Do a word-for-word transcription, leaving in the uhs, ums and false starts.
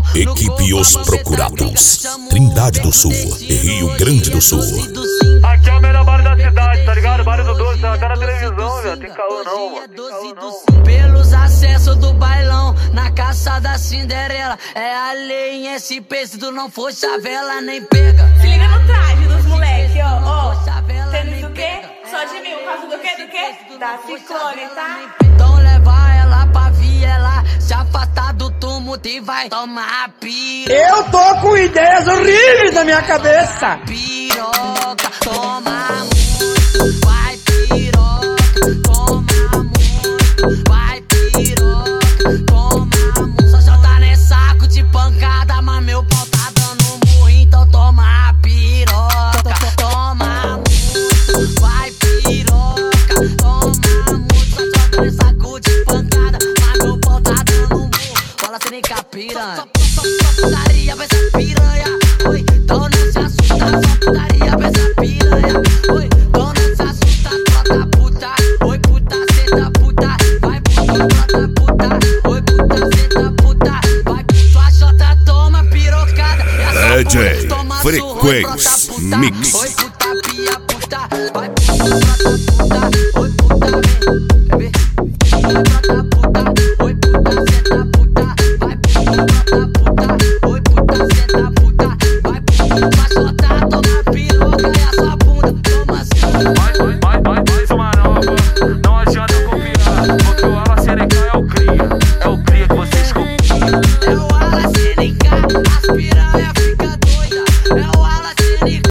Equipe Os Procurados, Trindade do Sul e Rio Grande do Sul. Aqui é o melhor bar da cidade, tá ligado? Bar do Doce, tá na televisão, velho. Tem caô não, mano. Tem caô não. Pelos acessos do bailão, na caça da Cinderela. É a lei em S P, se tu não for chavela, nem pega. Se liga no traje dos moleque, ó, ó. Tênis do quê? Só de mil, caso do quê, do quê? Da Ciclone, tá? Então leva ela pra viela, se afastar do tumulto e vai tomar piroca. Eu tô com ideias horríveis na minha cabeça. Piroca, toma muito, vai piroca, toma muito, vai piroca, toma muito. Só jota nesse saco de pancada, mas meu pau tá dando murro, então toma piroca, toma muito, vai piroca, toma muito. Só jota nesse saco de pancada, mas meu pau tá dando murro. Fala sem nem piranha, só, só, só putaria pra essa piranha. Oi, então não se assusta, só putaria pra essa piranha. Oi, então não se assusta, trota puta. Oi, puta, senta puta. Vai puta, trota puta. Oi, puta, senta puta. Vai puta, a jota toma pirocada. D J Frequência Mix.